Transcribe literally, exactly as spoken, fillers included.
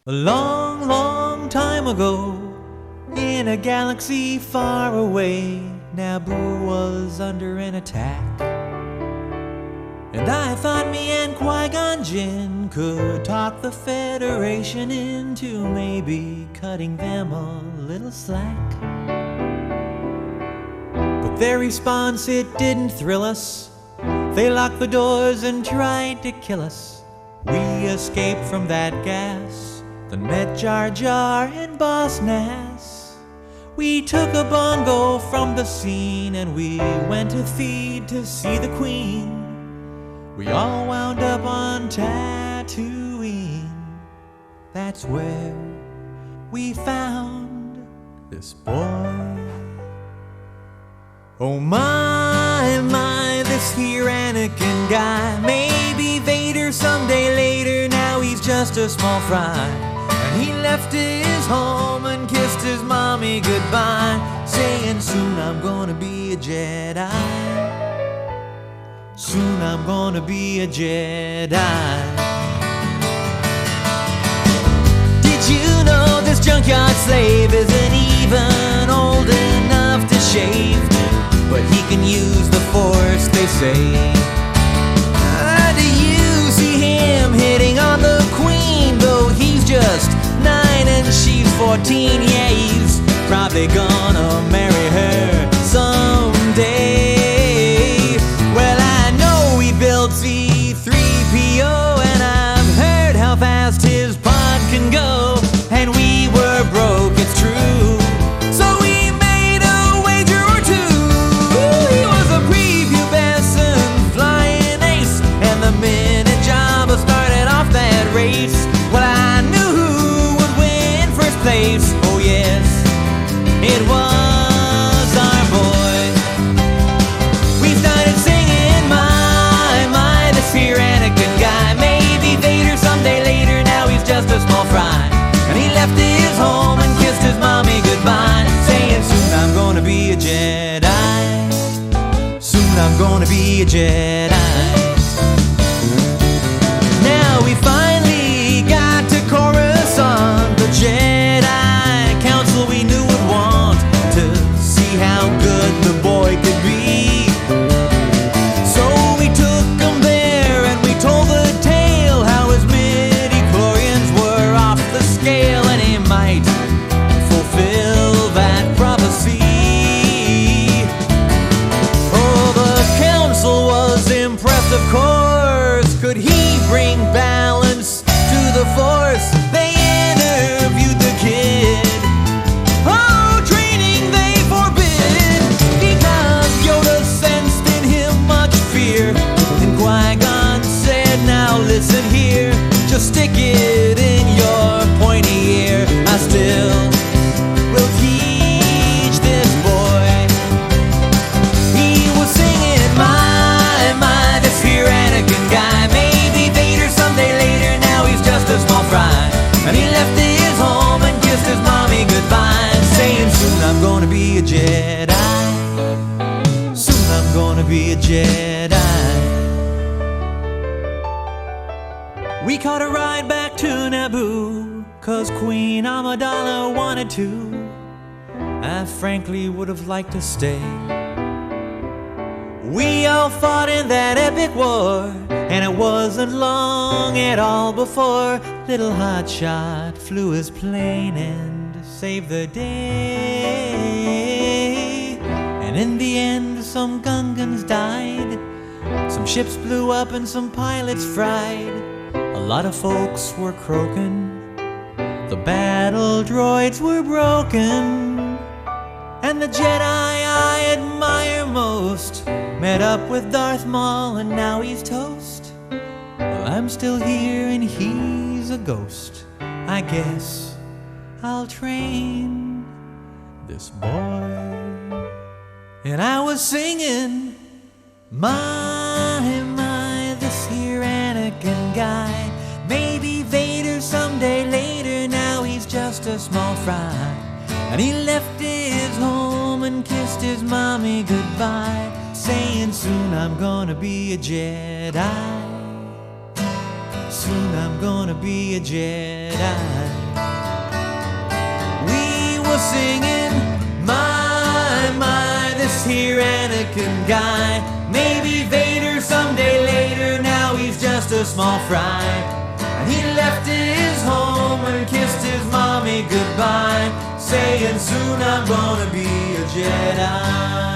A long, long time ago, in a galaxy far away, Naboo was under an attack. And I thought me and Qui-Gon Jinn could talk the Federation into maybe cutting them a little slack. But their response, it didn't thrill us. They locked the doors and tried to kill us. We escaped from that gas, then met Jar Jar and Boss Nass. We took a bongo from the scene and we went to Theed to see the Queen. We all wound up on Tatooine. That's where we found this boy. Oh my, my, this here Anakin guy. Maybe Vader someday later, now he's just a small fry. And he left his home and kissed his mommy goodbye, saying soon I'm gonna be a Jedi. Soon I'm gonna be a Jedi. Did you know this junkyard slave isn't even old enough to shave? But he can use the Force, they say. Uh, do you see him hitting on the Queen? Though he's just nine and she's fourteen. Yeah, he's probably gonna marry her someday. Well, I know he built C three P O, and I've heard how fast his pod can go. And we were broke, it's true, so we made a wager or two. He was a prepubescent flying ace, and the minute Jabba started off that race, well, I knew who would win first place. Oh yes, it was our boy. We started singing, my, my, this here Anakin guy. Maybe Vader someday later, now he's just a small fry. And he left his home and kissed his mommy goodbye, saying soon I'm gonna be a Jedi. Soon I'm gonna be a Jedi. Now we finally got to Coruscant. The Jedi Council we knew would want to see how good the boy could be. So we took him there and we told the tale how his midi-chlorians were off the scale, and he might fulfill that prophecy. Oh, the council was impressed, of course. Could he bring balance to the Force? They interviewed the kid. Oh, training they forbid, because Yoda sensed in him much fear. And Qui-Gon said, now listen here, just stick it in your pointy ear. I still will teach this boy. He was singing, my, my, this here Anakin guy. Maybe Vader someday later, now he's just a small fry. And he left his home and kissed his mommy goodbye, saying soon I'm gonna be a Jedi. Soon I'm gonna be a Jedi. We caught a ride back to Naboo, cause Queen Amidala wanted to. I frankly would have liked to stay. We all fought in that epic war, and it wasn't long at all before little Hotshot flew his plane and saved the day. And in the end, some Gungans died, some ships blew up and some pilots fried. A lot of folks were croaking, the battle droids were broken, and the Jedi I admire most met up with Darth Maul and now he's toast. Well, I'm still here and he's a ghost. I guess I'll train this boy. And I was singing, my, my, this here Anakin guy. Maybe Vader someday later, now he's just a small fry. And he left his home and kissed his mommy goodbye, saying soon I'm gonna be a Jedi. soon I'm gonna be a Jedi. We were singing, my, my, this here Anakin guy. Maybe Vader someday later, now he's just a small fry. And he left his home and kissed his mommy goodbye, saying soon I'm gonna be a Jedi.